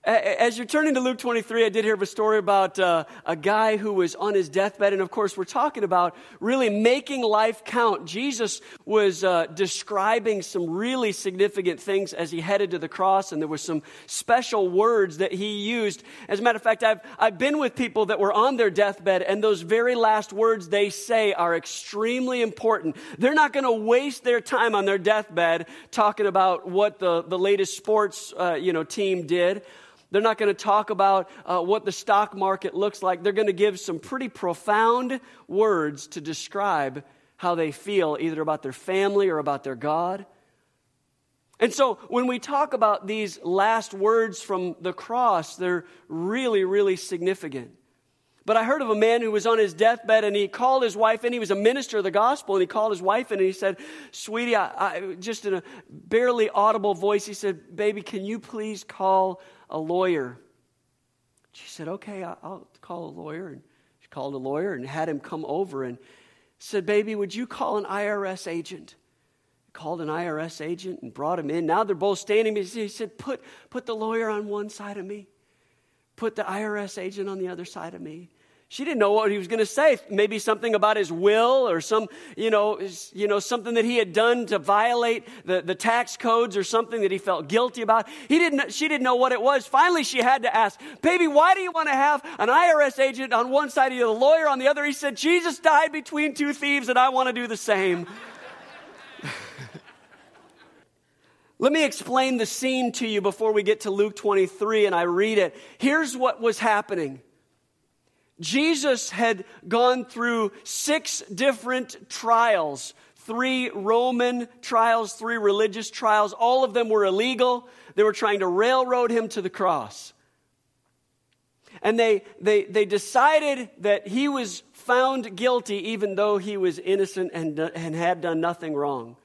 As you're turning to Luke 23, I did hear of a story about a guy who was on his deathbed. And of course, we're talking about really making life count. Jesus was describing some really significant things as he headed to the cross. And there were some special words that he used. As a matter of fact, I've been with people that were on their deathbed. And those very last words they say are extremely important. They're not going to waste their time on their deathbed talking about what the latest sports team did. They're not going to talk about what the stock market looks like. They're going to give some pretty profound words to describe how they feel, either about their family or about their God. And so when we talk about these last words from the cross, they're really, really significant. But I heard of a man who was on his deathbed, and he called his wife in. He was a minister of the gospel, and he called his wife in, and he said, "Sweetie, I just in a barely audible voice, he said, 'Baby, can you please call a lawyer?'" She said, "Okay, I'll call a lawyer." And she called a lawyer and had him come over and said, "Baby, would you call an IRS agent?" Called an IRS agent and brought him in. Now they're both standing. He said, put the lawyer on one side of me. Put the IRS agent on the other side of me. She didn't know what he was going to say. Maybe something about his will or something that he had done to violate the tax codes or something that he felt guilty about. She didn't know what it was. Finally, she had to ask, "Baby, why do you want to have an IRS agent on one side of you, a lawyer on the other?" He said, "Jesus died between two thieves and I want to do the same." Let me explain the scene to you before we get to Luke 23 and I read it. Here's what was happening. Jesus had gone through 6 different trials, 3 Roman trials, 3 religious trials. All of them were illegal. They were trying to railroad him to the cross. And they decided that he was found guilty even though he was innocent and had done nothing wrong.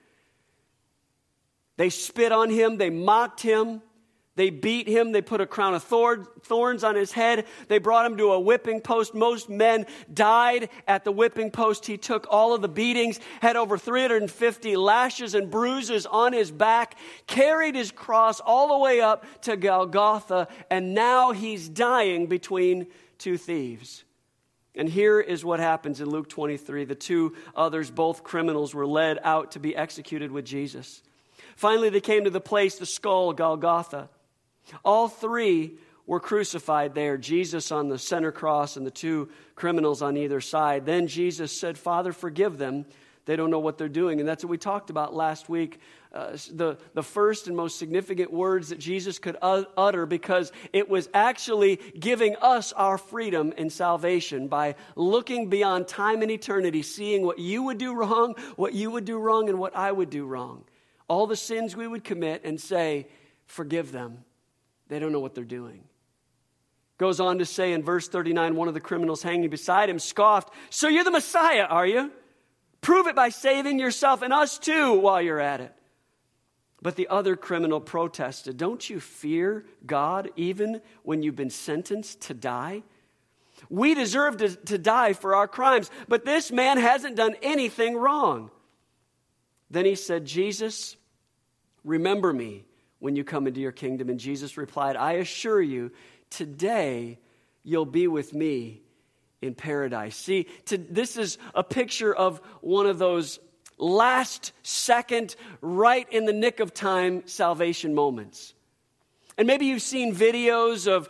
They spit on him. They mocked him. They beat him. They put a crown of thorns on his head. They brought him to a whipping post. Most men died at the whipping post. He took all of the beatings, had over 350 lashes and bruises on his back, carried his cross all the way up to Golgotha, and now he's dying between 2 thieves. And here is what happens in Luke 23. The 2 others, both criminals, were led out to be executed with Jesus. Finally, they came to the place, the skull, Golgotha. All 3 were crucified there, Jesus on the center cross and the 2 criminals on either side. Then Jesus said, "Father, forgive them. They don't know what they're doing." And that's what we talked about last week. The first and most significant words that Jesus could utter, because it was actually giving us our freedom and salvation by looking beyond time and eternity, seeing what you would do wrong, and what I would do wrong. All the sins we would commit, and say, "Forgive them. They don't know what they're doing." Goes on to say in verse 39, one of the criminals hanging beside him scoffed, "So you're the Messiah, are you? Prove it by saving yourself and us too while you're at it." But the other criminal protested, "Don't you fear God even when you've been sentenced to die? We deserve to die for our crimes, but this man hasn't done anything wrong." Then he said, "Jesus, remember me when you come into your kingdom." And Jesus replied, "I assure you, today you'll be with me in paradise." See, this is a picture of one of those last second, right in the nick of time salvation moments. And maybe you've seen videos of,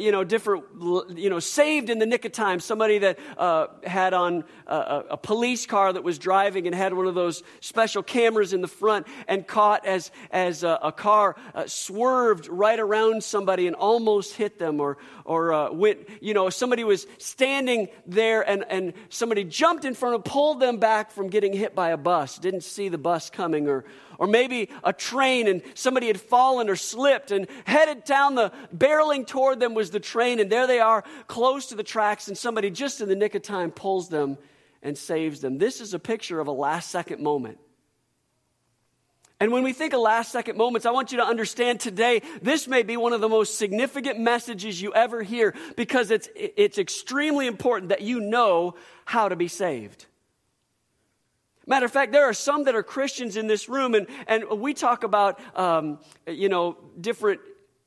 different, saved in the nick of time. Somebody that had on a police car that was driving and had one of those special cameras in the front and caught as a car swerved right around somebody and almost hit them, or somebody was standing there and somebody jumped in front of, pulled them back from getting hit by a bus, didn't see the bus coming, or maybe a train and somebody had fallen or slipped and headed down barreling toward them was the train, and there they are close to the tracks, and somebody just in the nick of time pulls them and saves them. This is a picture of a last second moment. And when we think of last second moments, I want you to understand today, this may be one of the most significant messages you ever hear, because it's extremely important that you know how to be saved. Matter of fact, there are some that are Christians in this room, and we talk about, different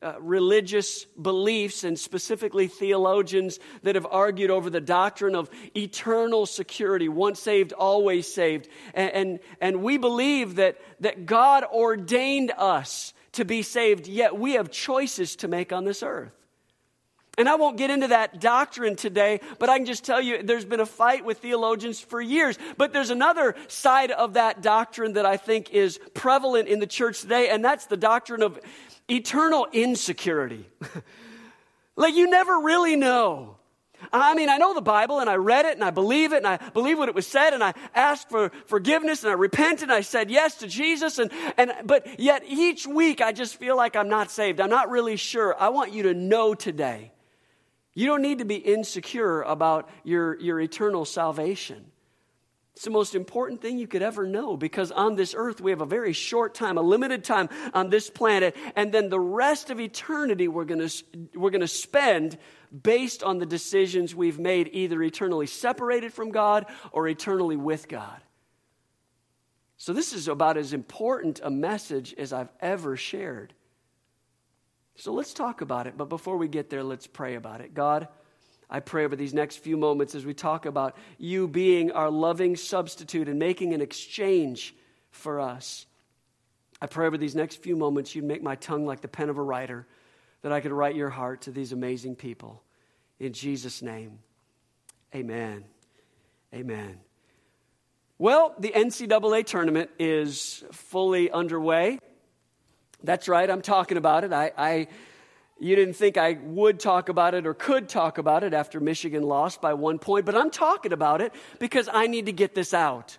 religious beliefs, and specifically theologians that have argued over the doctrine of eternal security, once saved, always saved. And we believe that God ordained us to be saved, yet we have choices to make on this earth. And I won't get into that doctrine today, but I can just tell you there's been a fight with theologians for years. But there's another side of that doctrine that I think is prevalent in the church today, and that's the doctrine of eternal insecurity. Like, you never really know. I mean, I know the Bible, and I read it, and I believe it, and I believe what it was said, and I asked for forgiveness, and I repented, and I said yes to Jesus, but yet each week I just feel like I'm not saved. I'm not really sure. I want you to know today, you don't need to be insecure about your eternal salvation. It's the most important thing you could ever know, because on this earth we have a very short time, a limited time on this planet, and then the rest of eternity we're going to spend based on the decisions we've made, either eternally separated from God or eternally with God. So this is about as important a message as I've ever shared. So let's talk about it, but before we get there, let's pray about it. God, I pray over these next few moments as we talk about you being our loving substitute and making an exchange for us. I pray over these next few moments you'd make my tongue like the pen of a writer, that I could write your heart to these amazing people. In Jesus' name, amen. Amen. Well, the NCAA tournament is fully underway. That's right, I'm talking about it. You didn't think I would talk about it or could talk about it after Michigan lost by 1 point, but I'm talking about it because I need to get this out.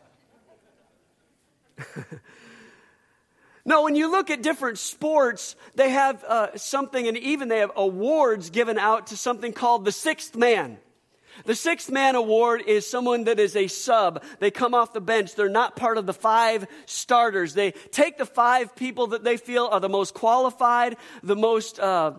No, when you look at different sports, they have something, and even they have awards given out to something called the sixth man. The sixth man award is someone that is a sub. They come off the bench. They're not part of the 5 starters. They take the 5 people that they feel are the most qualified, the most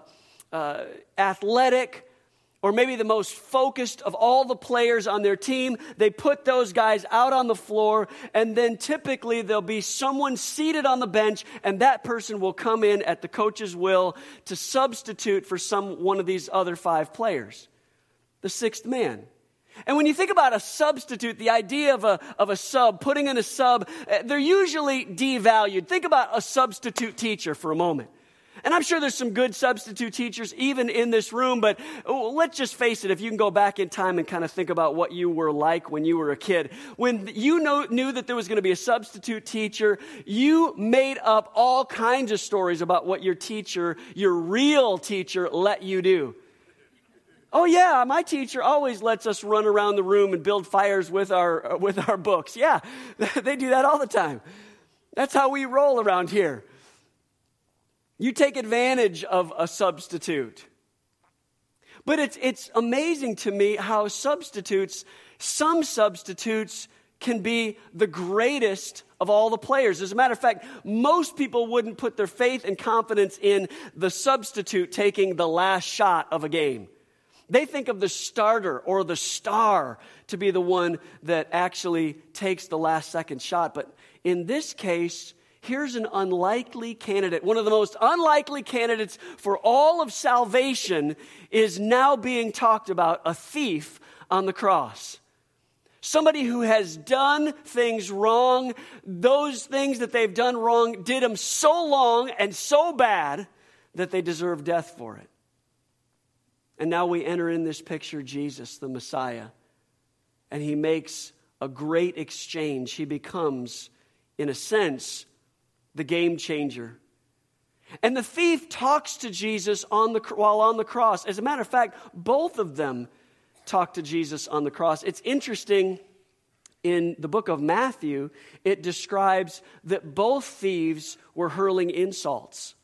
athletic, or maybe the most focused of all the players on their team. They put those guys out on the floor, and then typically there'll be someone seated on the bench, and that person will come in at the coach's will to substitute for one of these other 5 players. The sixth man. And when you think about a substitute, the idea of a sub, putting in a sub, they're usually devalued. Think about a substitute teacher for a moment. And I'm sure there's some good substitute teachers even in this room, but let's just face it, if you can go back in time and kind of think about what you were like when you were a kid. When you knew that there was going to be a substitute teacher, you made up all kinds of stories about what your real teacher, let you do. Oh yeah, my teacher always lets us run around the room and build fires with our books. Yeah, they do that all the time. That's how we roll around here. You take advantage of a substitute. But it's amazing to me how some substitutes can be the greatest of all the players. As a matter of fact, most people wouldn't put their faith and confidence in the substitute taking the last shot of a game. They think of the starter or the star to be the one that actually takes the last second shot. But in this case, here's an unlikely candidate. One of the most unlikely candidates for all of salvation is now being talked about, a thief on the cross. Somebody who has done things wrong. Those things that they've done wrong did them so long and so bad that they deserve death for it. And now we enter in this picture Jesus, the Messiah, and he makes a great exchange. He becomes, in a sense, the game changer. And the thief talks to Jesus while on the cross. As a matter of fact, both of them talk to Jesus on the cross. It's interesting, in the book of Matthew, it describes that both thieves were hurling insults.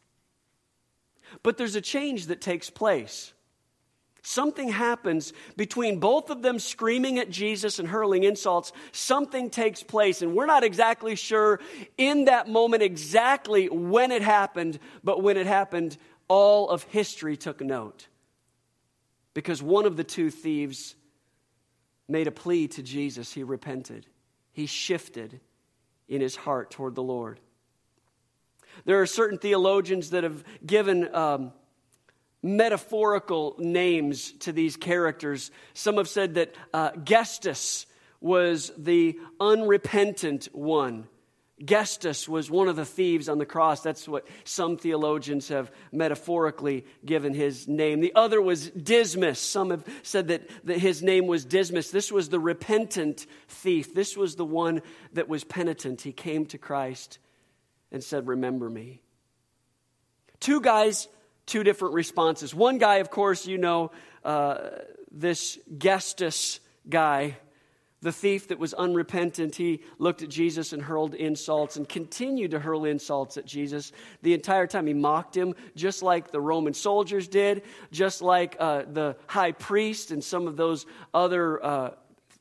But there's a change that takes place. Something happens between both of them screaming at Jesus and hurling insults. Something takes place, and we're not exactly sure in that moment exactly when it happened, but when it happened, all of history took note. Because one of the 2 thieves made a plea to Jesus. He repented. He shifted in his heart toward the Lord. There are certain theologians that have given metaphorical names to these characters. Some have said that Gestus was the unrepentant one. Gestus was one of the thieves on the cross. That's what some theologians have metaphorically given his name. The other was Dismas. Some have said that his name was Dismas. This was the repentant thief. This was the one that was penitent. He came to Christ and said, "Remember me." Two guys, two different responses. One guy, of course, this Gestus guy, the thief that was unrepentant, he looked at Jesus and hurled insults and continued to hurl insults at Jesus the entire time. He mocked him just like the Roman soldiers did, just like the high priest and some of those other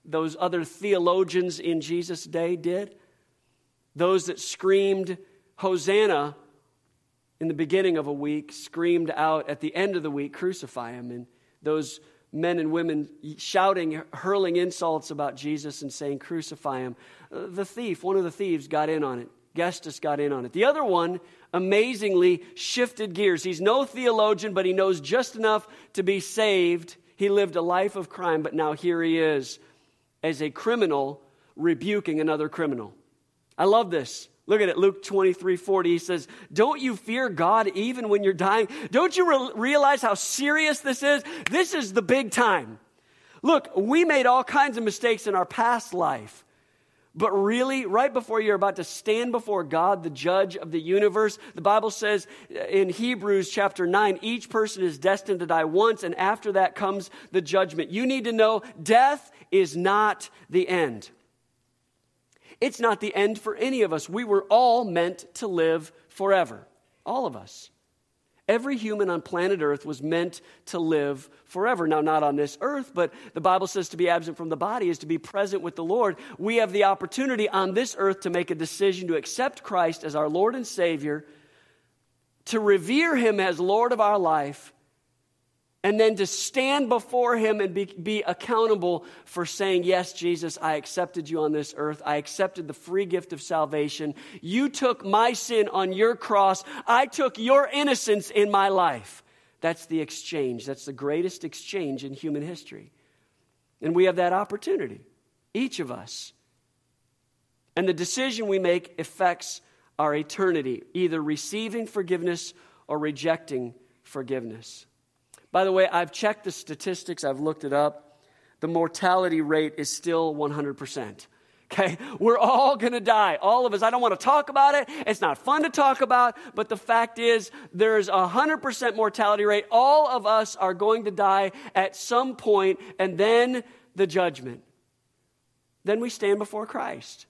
theologians in Jesus' day did. Those that screamed Hosanna in the beginning of a week screamed out at the end of the week, "Crucify him." And those men and women shouting, hurling insults about Jesus and saying, "Crucify him." The thief, one of the thieves, got in on it. Gestus got in on it. The other one amazingly shifted gears. He's no theologian, but he knows just enough to be saved. He lived a life of crime, but now here he is as a criminal rebuking another criminal. I love this. Look at it, Luke 23:40. He says, "Don't you fear God even when you're dying?" Don't you realize how serious this is? This is the big time. Look, we made all kinds of mistakes in our past life. But really, right before you're about to stand before God, the judge of the universe, the Bible says in Hebrews chapter 9, each person is destined to die once, and after that comes the judgment. You need to know death is not the end. It's not the end for any of us. We were all meant to live forever. All of us. Every human on planet Earth was meant to live forever. Now, not on this earth, but the Bible says to be absent from the body is to be present with the Lord. We have the opportunity on this earth to make a decision to accept Christ as our Lord and Savior, to revere Him as Lord of our life, and then to stand before Him and be accountable for saying, "Yes, Jesus, I accepted you on this earth. I accepted the free gift of salvation. You took my sin on your cross. I took your innocence in my life." That's the exchange. That's the greatest exchange in human history. And we have that opportunity, each of us. And the decision we make affects our eternity, either receiving forgiveness or rejecting forgiveness. By the way, I've checked the statistics. I've looked it up. The mortality rate is still 100%. Okay? We're all going to die. All of us. I don't want to talk about it. It's not fun to talk about. But the fact is, there's a 100% mortality rate. All of us are going to die at some point, and then the judgment. Then we stand before Christ.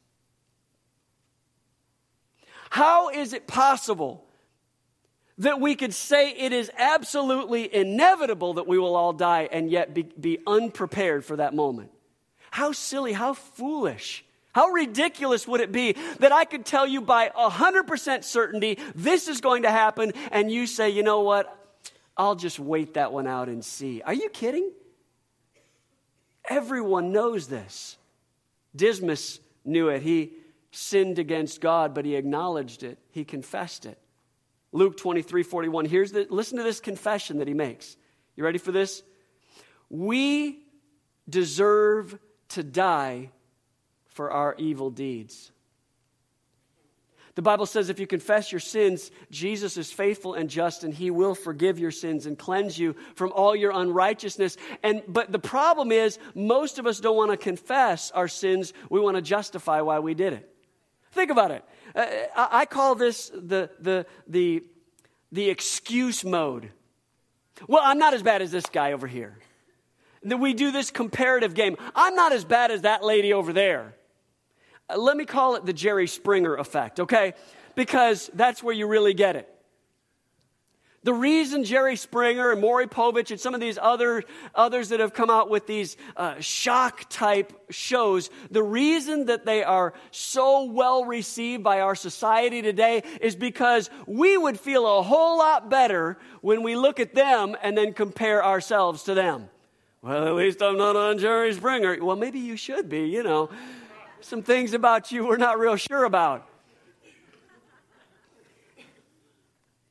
How is it possible that we could say it is absolutely inevitable that we will all die and yet be unprepared for that moment? How silly, how foolish, how ridiculous would it be that I could tell you by 100% certainty this is going to happen, and you say, "You know what, I'll just wait that one out and see." Are you kidding? Everyone knows this. Dismas knew it. He sinned against God, but he acknowledged it. He confessed it. Luke 23:41. Listen to this confession that he makes. You ready for this? We deserve to die for our evil deeds. The Bible says if you confess your sins, Jesus is faithful and just, and He will forgive your sins and cleanse you from all your unrighteousness. But the problem is, most of us don't want to confess our sins. We want to justify why we did it. Think about it. I call this the excuse mode. Well, I'm not as bad as this guy over here. Then we do this comparative game. I'm not as bad as that lady over there. Let me call it the Jerry Springer effect, okay? Because that's where you really get it. The reason Jerry Springer and Maury Povich and some of these others that have come out with these shock-type shows, the reason that they are so well received by our society today is because we would feel a whole lot better when we look at them and then compare ourselves to them. Well, at least I'm not on Jerry Springer. Well, maybe you should be, you know. Some things about you we're not real sure about.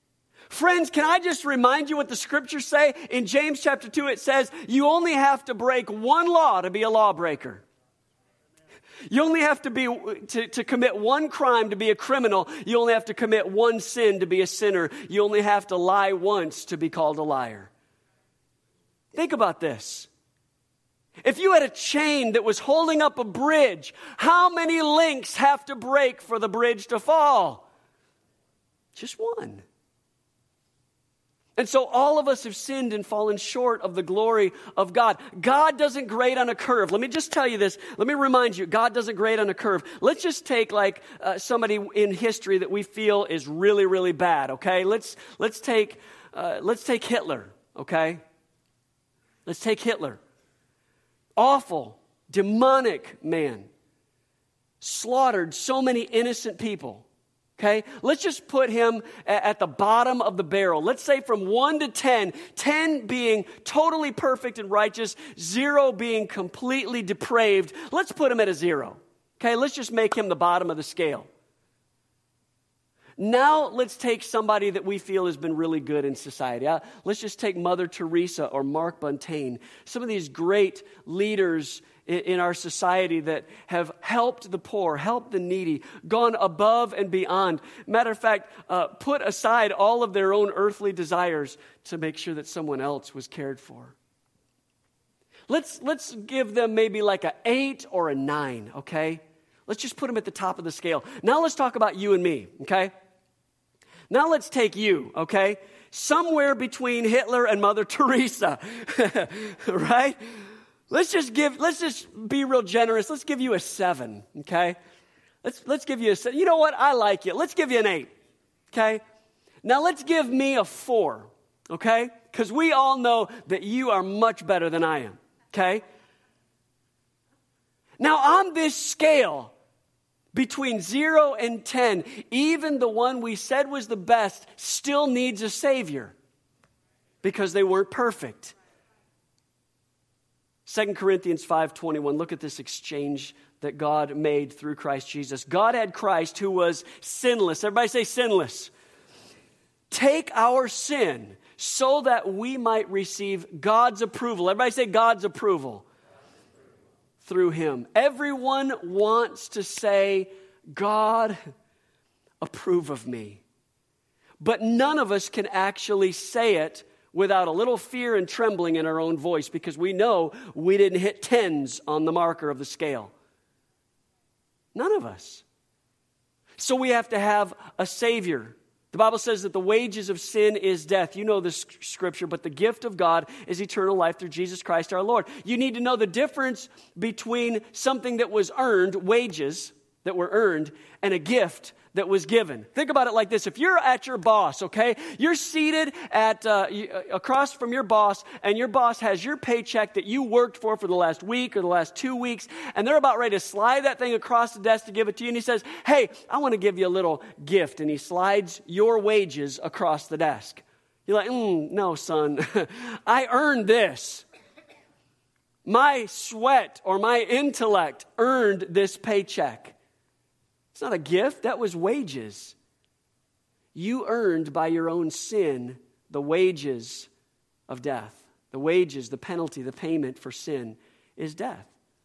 Friends, can I just remind you what the scriptures say? In James chapter 2, it says, you only have to break one law to be a lawbreaker. You only have to commit one crime to be a criminal. You only have to commit one sin to be a sinner. You only have to lie once to be called a liar. Think about this. If you had a chain that was holding up a bridge, how many links have to break for the bridge to fall? Just one. And so all of us have sinned and fallen short of the glory of God. God doesn't grade on a curve. Let me just tell you this. Let me remind you, God doesn't grade on a curve. Let's just take like somebody in history that we feel is really, really bad, okay? Let's take Hitler, okay? Let's take Hitler. Awful, demonic man. Slaughtered so many innocent people. Okay, let's just put him at the bottom of the barrel. Let's say from 1 to 10, 10 being totally perfect and righteous, 0 being completely depraved. Let's put him at a 0. Okay, let's just make him the bottom of the scale. Now let's take somebody that we feel has been really good in society. Let's just take Mother Teresa or Mark Buntain. Some of these great leaders in our society that have helped the poor, helped the needy, gone above and beyond. Matter of fact, put aside all of their own earthly desires to make sure that someone else was cared for. Let's give them maybe like an 8 or a 9, okay? Let's just put them at the top of the scale. Now let's talk about you and me, okay? Now let's take you, okay? Somewhere between Hitler and Mother Teresa, right? Let's just be real generous. Let's give you a 7, okay? Let's give you a 7. You know what? I like you. Let's give you an 8, okay? Now let's give me a 4, okay? Because we all know that you are much better than I am, okay? Now on this scale, between 0 and 10, even the one we said was the best still needs a Savior because they weren't perfect. 2 Corinthians 5:21, look at this exchange that God made through Christ Jesus. God had Christ who was sinless. Everybody say sinless. Take our sin so that we might receive God's approval. Everybody say God's approval. Through him. Everyone wants to say, God, approve of me. But none of us can actually say it without a little fear and trembling in our own voice because we know we didn't hit 10s on the marker of the scale. None of us. So we have to have a Savior. The Bible says that the wages of sin is death. You know this scripture, but the gift of God is eternal life through Jesus Christ our Lord. You need to know the difference between something that was earned, wages that were earned, and a gift that was given. Think about it like this. If you're at your boss, okay, you're seated at across from your boss, and your boss has your paycheck that you worked for the last week or the last 2 weeks, and they're about ready to slide that thing across the desk to give it to you, and he says, hey, I want to give you a little gift, and he slides your wages across the desk. You're like, no, son, I earned this. My sweat or my intellect earned this paycheck. It's not a gift, that was wages. You earned by your own sin the wages of death. The wages, the penalty, the payment for sin is death.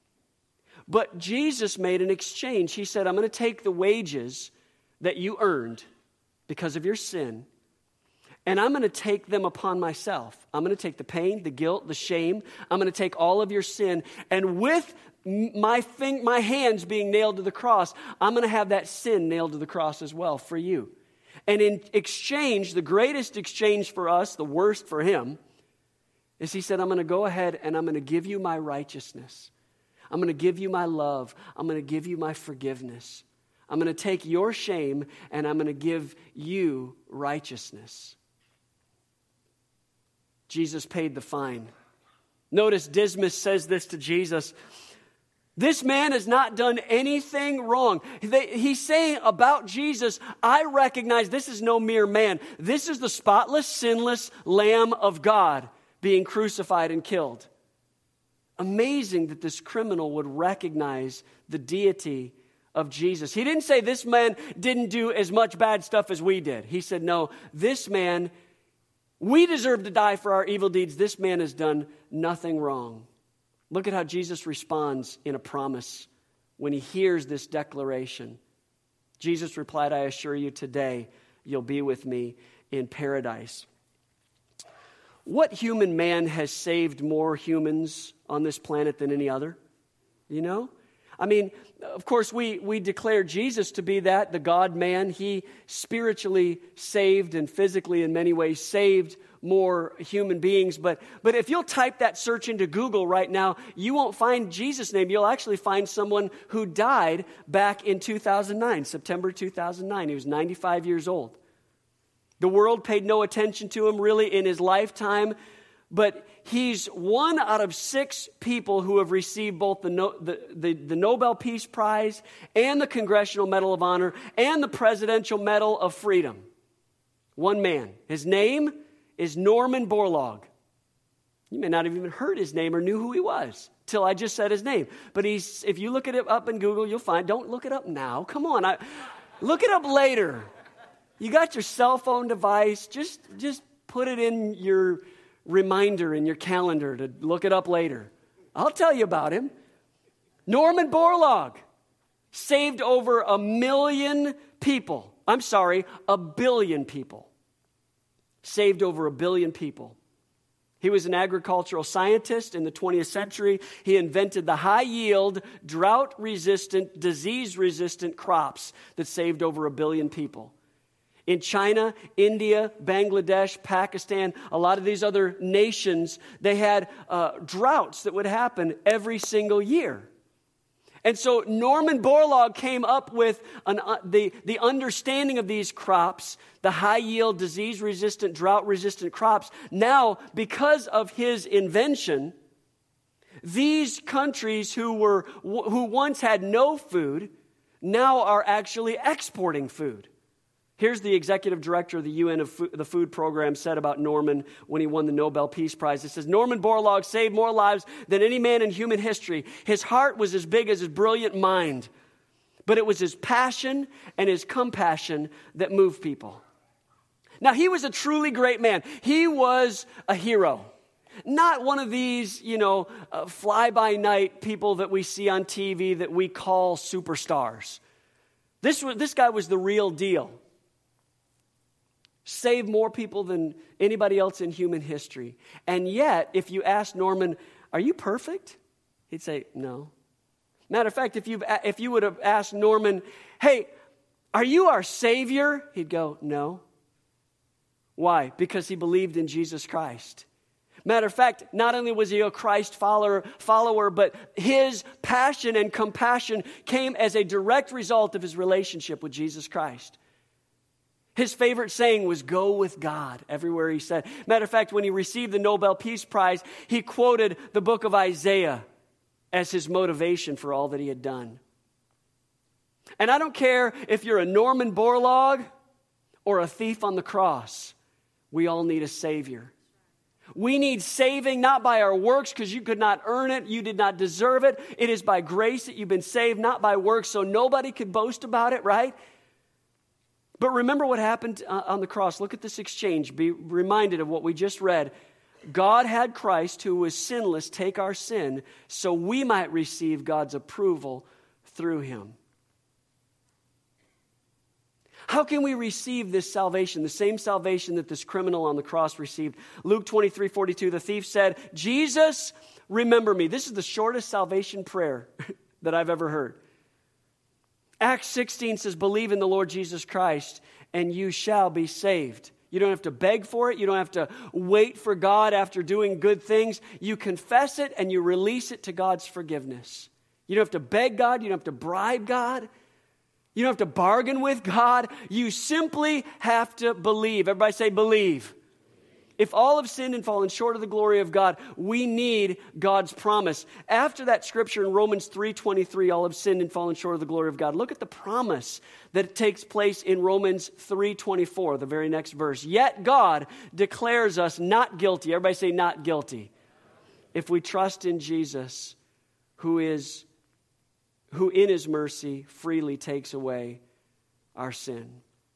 But Jesus made an exchange. He said, I'm going to take the wages that you earned because of your sin, and I'm going to take them upon myself. I'm going to take the pain, the guilt, the shame. I'm going to take all of your sin, and with my hands being nailed to the cross, I'm going to have that sin nailed to the cross as well for you. And in exchange, the greatest exchange for us, the worst for him, is he said, I'm going to go ahead and I'm going to give you my righteousness. I'm going to give you my love. I'm going to give you my forgiveness. I'm going to take your shame and I'm going to give you righteousness. Jesus paid the fine. Notice Dismas says this to Jesus. This man has not done anything wrong. He's saying about Jesus, I recognize this is no mere man. This is the spotless, sinless Lamb of God being crucified and killed. Amazing that this criminal would recognize the deity of Jesus. He didn't say this man didn't do as much bad stuff as we did. He said, no, this man, we deserve to die for our evil deeds. This man has done nothing wrong. Look at how Jesus responds in a promise when he hears this declaration. Jesus replied, I assure you today you'll be with me in paradise. What human man has saved more humans on this planet than any other? You know? I mean, of course, we declare Jesus to be that, the God-man. He spiritually saved and physically in many ways saved more human beings. But if you'll type that search into Google right now, you won't find Jesus' name. You'll actually find someone who died back in 2009, September 2009. He was 95 years old. The world paid no attention to him really in his lifetime, but he's one out of 6 people who have received both the Nobel Peace Prize and the Congressional Medal of Honor and the Presidential Medal of Freedom. One man. His name is Norman Borlaug. You may not have even heard his name or knew who he was till I just said his name. But if you look it up in Google, you'll find, don't look it up now. Come on, look it up later. You got your cell phone device, just put it in your reminder in your calendar to look it up later. I'll tell you about him. Norman Borlaug saved over 1 million people. I'm sorry, 1 billion people. Saved over 1 billion people. He was an agricultural scientist in the 20th century. He invented the high-yield, drought-resistant, disease-resistant crops that saved over 1 billion people. In China, India, Bangladesh, Pakistan, a lot of these other nations, they had droughts that would happen every single year. And so Norman Borlaug came up with the understanding of these crops, the high-yield, disease-resistant, drought-resistant crops. Now, because of his invention, these countries who once had no food now are actually exporting food. Here's the executive director of the UN the Food Program said about Norman when he won the Nobel Peace Prize. It says, Norman Borlaug saved more lives than any man in human history. His heart was as big as his brilliant mind, but it was his passion and his compassion that moved people. Now, he was a truly great man. He was a hero. Not one of these, fly-by-night people that we see on TV that we call superstars. This guy was the real deal. Saved more people than anybody else in human history. And yet, if you ask Norman, are you perfect? He'd say, no. Matter of fact, if you would have asked Norman, hey, are you our Savior? He'd go, no. Why? Because he believed in Jesus Christ. Matter of fact, not only was he a Christ follower, but his passion and compassion came as a direct result of his relationship with Jesus Christ. His favorite saying was, go with God, everywhere he said. Matter of fact, when he received the Nobel Peace Prize, he quoted the book of Isaiah as his motivation for all that he had done. And I don't care if you're a Norman Borlaug or a thief on the cross, we all need a Savior. We need saving not by our works because you could not earn it. You did not deserve it. It is by grace that you've been saved, not by works, so nobody could boast about it, right? But remember what happened on the cross. Look at this exchange. Be reminded of what we just read. God had Christ, who was sinless, take our sin so we might receive God's approval through him. How can we receive this salvation, the same salvation that this criminal on the cross received? Luke 23:42, the thief said, Jesus, remember me. This is the shortest salvation prayer that I've ever heard. Acts 16 says, believe in the Lord Jesus Christ, and you shall be saved. You don't have to beg for it. You don't have to wait for God after doing good things. You confess it, and you release it to God's forgiveness. You don't have to beg God. You don't have to bribe God. You don't have to bargain with God. You simply have to believe. Everybody say believe. If all have sinned and fallen short of the glory of God, we need God's promise. After that scripture in Romans 3:23, all have sinned and fallen short of the glory of God. Look at the promise that takes place in Romans 3:24, the very next verse. Yet God declares us not guilty. Everybody say not guilty. If we trust in Jesus, who who in his mercy freely takes away our sin.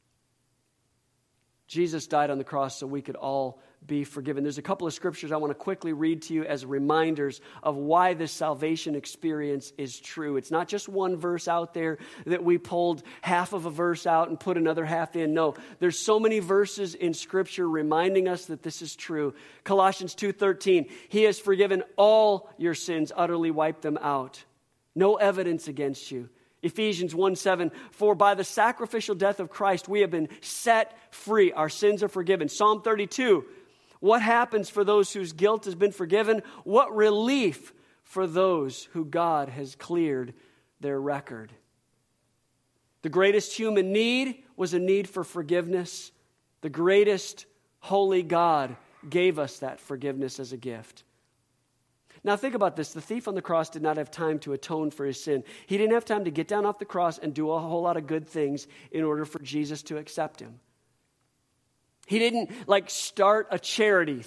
Jesus died on the cross so we could all be forgiven. There's a couple of scriptures I want to quickly read to you as reminders of why this salvation experience is true. It's not just one verse out there that we pulled half of a verse out and put another half in. No, there's so many verses in Scripture reminding us that this is true. Colossians 2:13, He has forgiven all your sins, utterly wiped them out. No evidence against you. Ephesians 1:7, for by the sacrificial death of Christ we have been set free. Our sins are forgiven. Psalm 32, what happens for those whose guilt has been forgiven? What relief for those who God has cleared their record. The greatest human need was a need for forgiveness. The greatest holy God gave us that forgiveness as a gift. Now think about this. The thief on the cross did not have time to atone for his sin. He didn't have time to get down off the cross and do a whole lot of good things in order for Jesus to accept him. He didn't start a charity,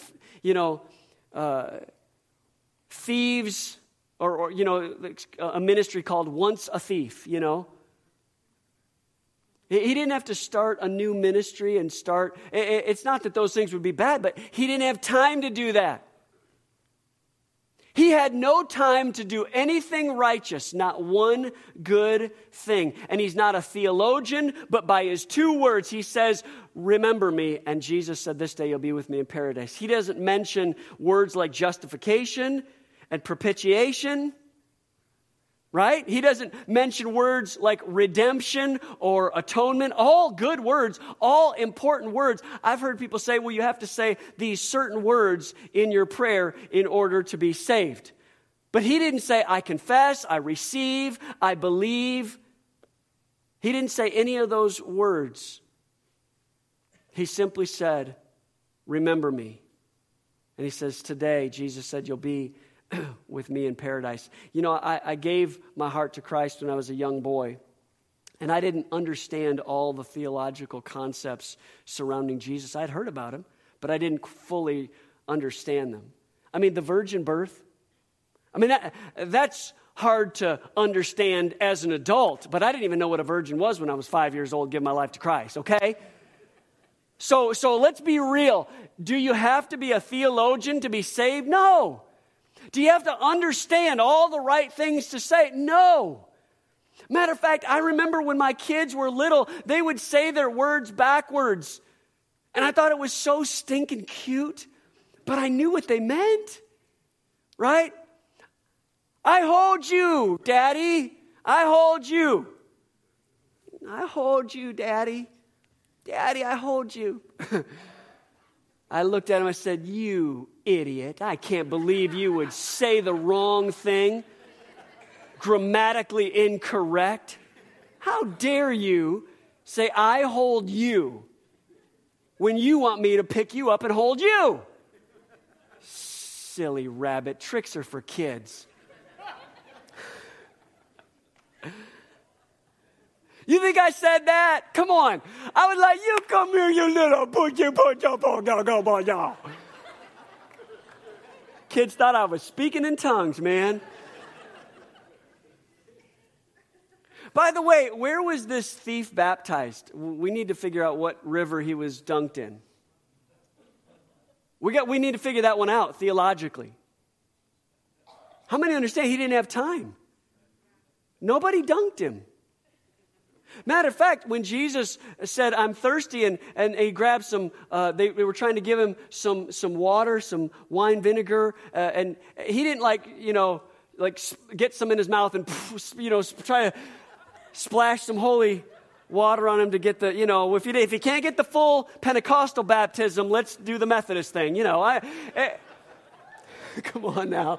thieves, or a ministry called Once a Thief, He didn't have to start a new ministry and start, it's not that those things would be bad, but he didn't have time to do that. He had no time to do anything righteous, not one good thing. And he's not a theologian, but by his two words, he says, remember me. And Jesus said, this day you'll be with me in paradise. He doesn't mention words like justification and propitiation, right? He doesn't mention words like redemption or atonement. All good words, all important words. I've heard people say, well, you have to say these certain words in your prayer in order to be saved. But he didn't say, I confess, I receive, I believe. He didn't say any of those words. He simply said, remember me. And he says, today, Jesus said, you'll be with me in paradise. I gave my heart to Christ when I was a young boy, and I didn't understand all the theological concepts surrounding Jesus. I'd heard about him, but I didn't fully understand them. I mean, the virgin birth, that's hard to understand as an adult, but I didn't even know what a virgin was when I was 5 years old, giving my life to Christ, okay? So let's be real. Do you have to be a theologian to be saved? No. Do you have to understand all the right things to say? No. Matter of fact, I remember when my kids were little, they would say their words backwards. And I thought it was so stinking cute, but I knew what they meant, right? I hold you, Daddy. I hold you. I hold you, Daddy. Daddy, I hold you. I looked at him, I said, you idiot. I can't believe you would say the wrong thing, grammatically incorrect. How dare you say, I hold you, when you want me to pick you up and hold you? Silly rabbit. Tricks are for kids. You think I said that? Come on. I was like, you come here, you little poochie. Kids thought I was speaking in tongues, man. By the way, where was this thief baptized? We need to figure out what river he was dunked in. We need to figure that one out theologically. How many understand he didn't have time? Nobody dunked him. Matter of fact, when Jesus said, I'm thirsty, and he grabbed some, they were trying to give him some water, some wine vinegar, and he didn't get some in his mouth and, try to splash some holy water on him to get the, if he can't get the full Pentecostal baptism, let's do the Methodist thing, come on now.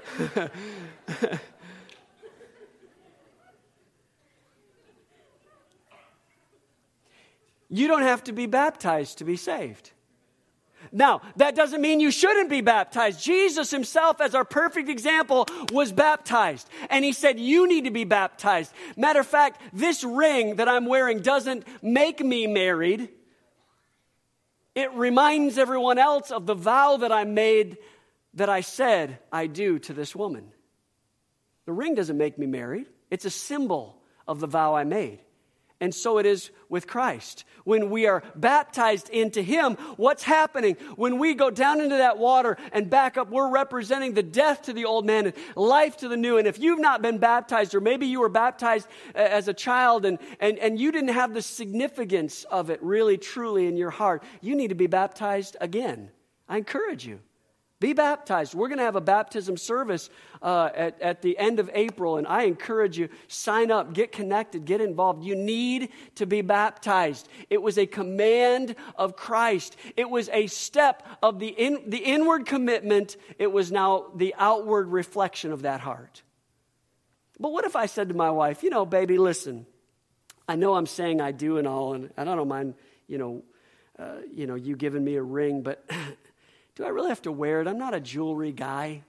You don't have to be baptized to be saved. Now, that doesn't mean you shouldn't be baptized. Jesus himself, as our perfect example, was baptized. And he said, you need to be baptized. Matter of fact, this ring that I'm wearing doesn't make me married. It reminds everyone else of the vow that I made, that I said I do to this woman. The ring doesn't make me married. It's a symbol of the vow I made. And so it is with Christ. When we are baptized into Him, what's happening? When we go down into that water and back up, we're representing the death to the old man and life to the new. And if you've not been baptized, or maybe you were baptized as a child and you didn't have the significance of it really, truly in your heart, you need to be baptized again. I encourage you. Be baptized. We're going to have a baptism service at the end of April, and I encourage you, sign up, get connected, get involved. You need to be baptized. It was a command of Christ. It was a step of the inward commitment. It was now the outward reflection of that heart. But what if I said to my wife, baby, listen, I know I'm saying I do and all, and I don't mind, you giving me a ring, but do I really have to wear it? I'm not a jewelry guy.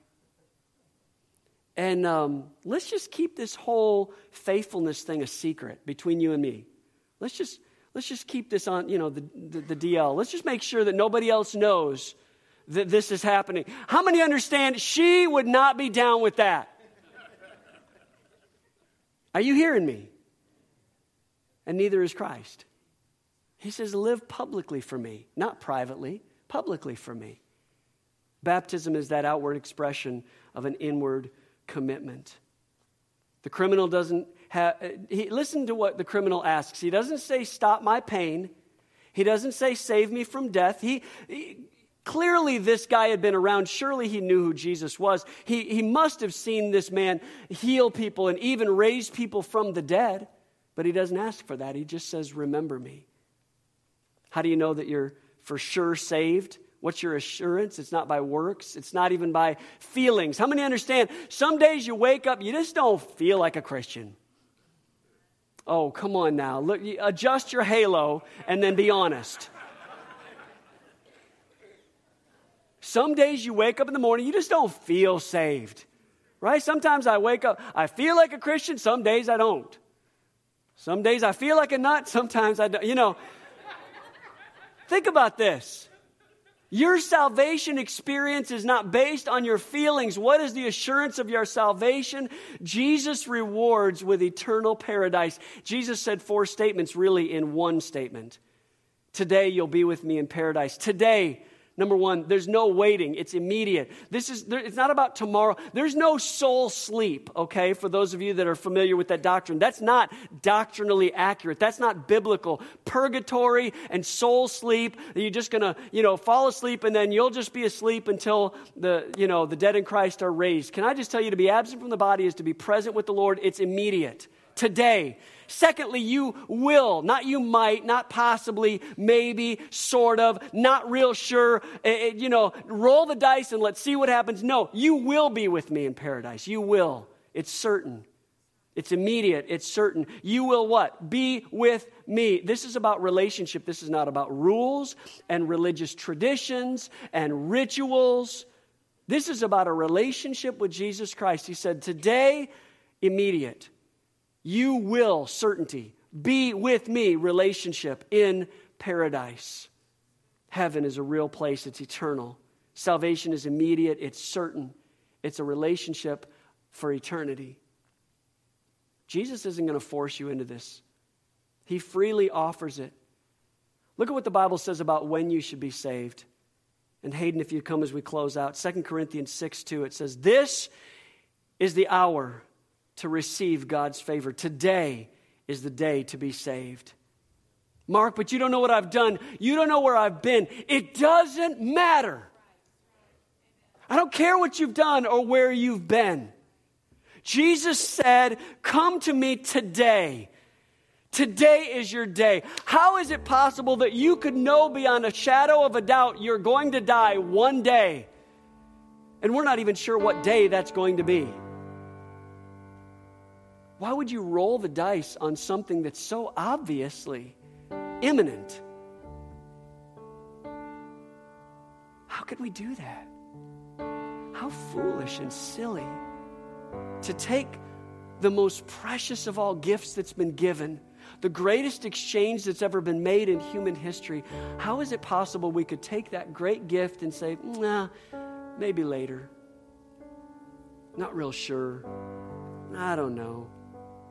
And let's just keep this whole faithfulness thing a secret between you and me. Let's just keep this on, the DL. Let's just make sure that nobody else knows that this is happening. How many understand she would not be down with that? Are you hearing me? And neither is Christ. He says, live publicly for me, not privately, publicly for me. Baptism is that outward expression of an inward commitment. The criminal doesn't have, listen to what the criminal asks. He doesn't say, stop my pain. He doesn't say, save me from death. Clearly this guy had been around. Surely he knew who Jesus was. He must have seen this man heal people and even raise people from the dead. But he doesn't ask for that. He just says, remember me. How do you know that you're for sure saved? What's your assurance? It's not by works. It's not even by feelings. How many understand? Some days you wake up, you just don't feel like a Christian. Oh, come on now. Look, adjust your halo and then be honest. Some days you wake up in the morning, you just don't feel saved. Right? Sometimes I wake up, I feel like a Christian. Some days I don't. Some days I feel like a nut. Sometimes I don't. Think about this. Your salvation experience is not based on your feelings. What is the assurance of your salvation? Jesus rewards with eternal paradise. Jesus said 4 statements really in one statement. Today you'll be with me in paradise. Today, number 1, there's no waiting. It's immediate. It's not about tomorrow. There's no soul sleep, okay, for those of you that are familiar with that doctrine. That's not doctrinally accurate. That's not biblical. Purgatory and soul sleep, you're just going to, fall asleep and then you'll just be asleep until the dead in Christ are raised. Can I just tell you, to be absent from the body is to be present with the Lord. It's immediate. Today. Secondly, you will, not you might, not possibly, maybe, sort of, not real sure, roll the dice and let's see what happens. No, you will be with me in paradise. You will. It's certain. It's immediate. It's certain. You will what? Be with me. This is about relationship. This is not about rules and religious traditions and rituals. This is about a relationship with Jesus Christ. He said, today, immediate. You will, certainty, be with me, relationship in paradise. Heaven is a real place. It's eternal. Salvation is immediate. It's certain. It's a relationship for eternity. Jesus isn't going to force you into this. He freely offers it. Look at what the Bible says about when you should be saved. And Hayden, if you come as we close out, 2 Corinthians 6:2, it says, this is the hour to receive God's favor. Today is the day to be saved. Mark, but you don't know what I've done. You don't know where I've been. It doesn't matter. I don't care what you've done or where you've been. Jesus said, come to me today. Today is your day. How is it possible that you could know beyond a shadow of a doubt you're going to die one day? And we're not even sure what day that's going to be. Why would you roll the dice on something that's so obviously imminent? How could we do that? How foolish and silly to take the most precious of all gifts that's been given, the greatest exchange that's ever been made in human history. How is it possible we could take that great gift and say, nah, maybe later. Not real sure. I don't know.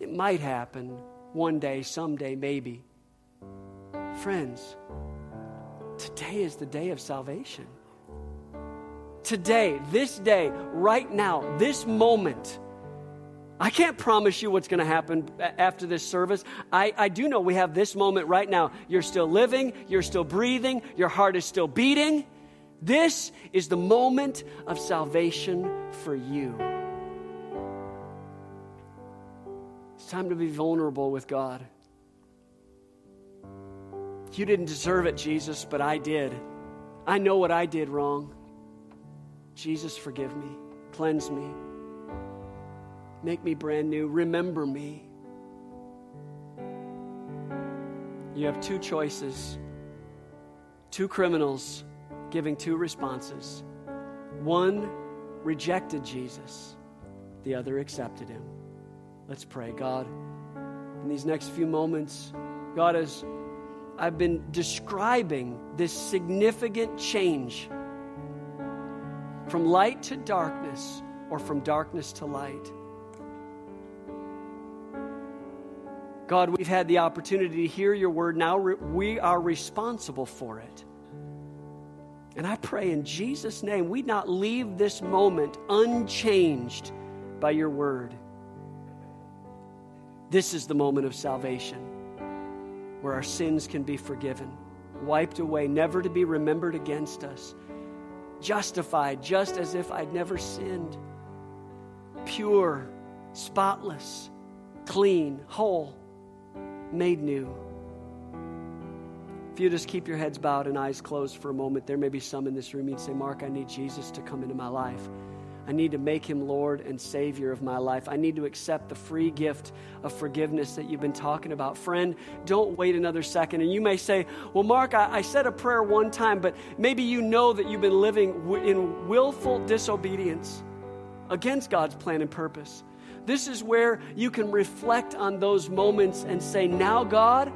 It might happen one day, someday, maybe. Friends, today is the day of salvation. Today, this day, right now, this moment. I can't promise you what's going to happen after this service. I do know we have this moment right now. You're still living. You're still breathing. Your heart is still beating. This is the moment of salvation for you. It's time to be vulnerable with God. You didn't deserve it, Jesus, but I did. I know what I did wrong. Jesus, forgive me. Cleanse me. Make me brand new. Remember me. You have two choices. Two criminals giving two responses. One rejected Jesus. The other accepted him. Let's pray. God, in these next few moments, God, as I've been describing this significant change from light to darkness or from darkness to light. God, we've had the opportunity to hear your word. Now we are responsible for it. And I pray in Jesus' name, we not leave this moment unchanged by your word. This is the moment of salvation where our sins can be forgiven, wiped away, never to be remembered against us, justified just as if I'd never sinned, pure, spotless, clean, whole, made new. If you just keep your heads bowed and eyes closed for a moment, there may be some in this room you'd say, Mark, I need Jesus to come into my life. I need to make him Lord and Savior of my life. I need to accept the free gift of forgiveness that you've been talking about. Friend, don't wait another second. And you may say, well, Mark, I said a prayer one time, but maybe you know that you've been living in willful disobedience against God's plan and purpose. This is where you can reflect on those moments and say, now, God,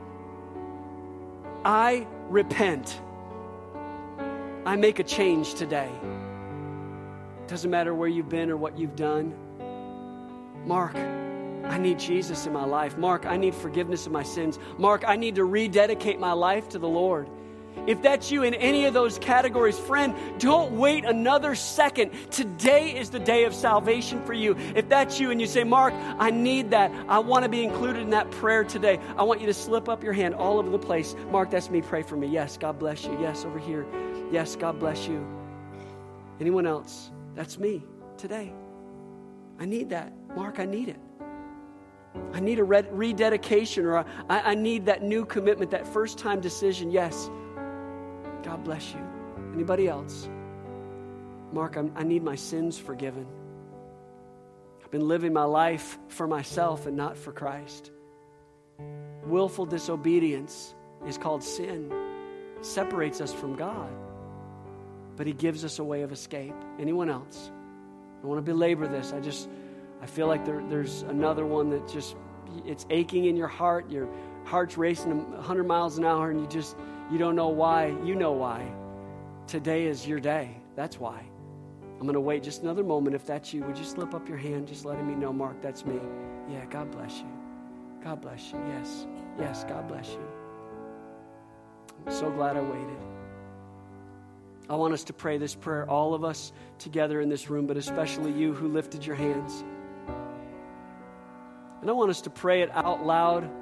I repent. I make a change today. Doesn't matter where you've been or what you've done. Mark, I need Jesus in my life. Mark, I need forgiveness of my sins. Mark, I need to rededicate my life to the Lord. If that's you in any of those categories, friend, don't wait another second. Today is the day of salvation for you. If that's you and you say, Mark, I need that. I want to be included in that prayer today. I want you to slip up your hand all over the place. Mark, that's me. Pray for me. Yes, God bless you. Yes, over here. Yes, God bless you. Anyone else? That's me today. I need that. Mark, I need it. I need a rededication, or I need that new commitment, that first-time decision. Yes. God bless you. Anybody else? Mark, I need my sins forgiven. I've been living my life for myself and not for Christ. Willful disobedience is called sin. It separates us from God. But he gives us a way of escape. Anyone else? I don't want to belabor this. I feel like there's another one that just, it's aching in your heart. Your heart's racing 100 miles an hour and you don't know why. You know why. Today is your day. That's why. I'm going to wait just another moment. If that's you, would you slip up your hand just letting me know, Mark, that's me. Yeah, God bless you. God bless you. Yes. Yes, God bless you. I'm so glad I waited. I want us to pray this prayer, all of us together in this room, but especially you who lifted your hands. And I want us to pray it out loud.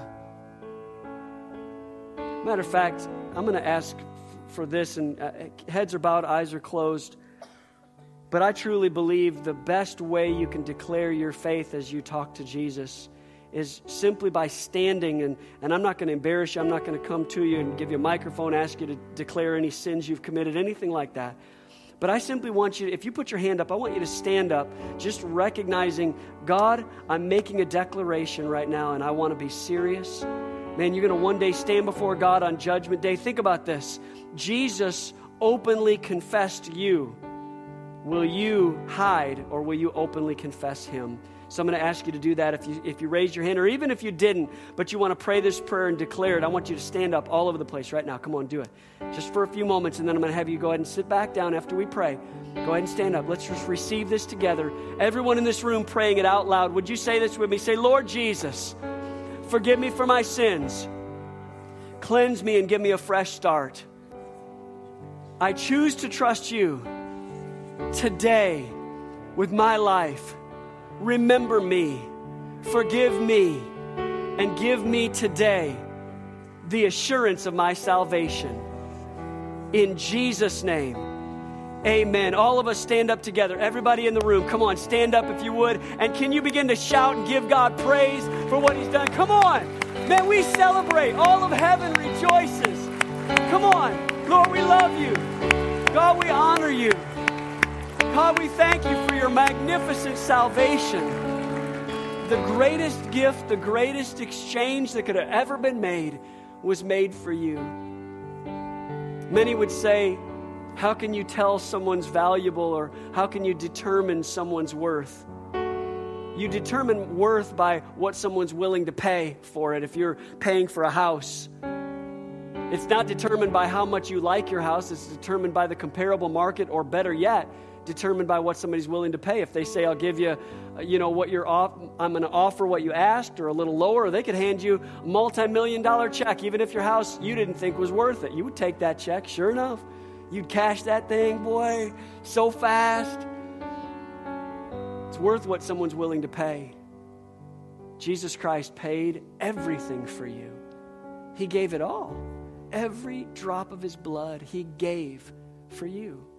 Matter of fact, I'm going to ask for this, and heads are bowed, eyes are closed. But I truly believe the best way you can declare your faith as you talk to Jesus is simply by standing, and I'm not going to embarrass you. I'm not going to come to you and give you a microphone, ask you to declare any sins you've committed, anything like that. But I simply want you, if you put your hand up, I want you to stand up, just recognizing, God, I'm making a declaration right now, and I want to be serious. Man, you're going to one day stand before God on Judgment Day. Think about this. Jesus openly confessed you Will you hide or will you openly confess him? So I'm going to ask you to do that if you raised your hand, or even if you didn't, but you want to pray this prayer and declare it. I want you to stand up all over the place right now. Come on, do it. Just for a few moments, and then I'm going to have you go ahead and sit back down after we pray. Go ahead and stand up. Let's just receive this together. Everyone in this room praying it out loud. Would you say this with me? Say, Lord Jesus, forgive me for my sins. Cleanse me and give me a fresh start. I choose to trust you today with my life. Remember me, forgive me, and give me today the assurance of my salvation. In Jesus' name, amen. All of us stand up together. Everybody in the room, come on, stand up if you would. And can you begin to shout and give God praise for what he's done? Come on. Man, we celebrate. All of heaven rejoices. Come on. Lord, we love you. God, we honor you. God, we thank you for your magnificent salvation. The greatest gift, the greatest exchange that could have ever been made was made for you. Many would say, how can you tell someone's valuable, or how can you determine someone's worth? You determine worth by what someone's willing to pay for it. If you're paying for a house, it's not determined by how much you like your house. It's determined by the comparable market, or better yet, determined by what somebody's willing to pay. If they say, I'll give you, what you're off, I'm going to offer what you asked, or a little lower, or they could hand you a multi-million-dollar check, even if your house you didn't think was worth it. You would take that check, sure enough. You'd cash that thing, boy, so fast. It's worth what someone's willing to pay. Jesus Christ paid everything for you. He gave it all. Every drop of his blood he gave for you.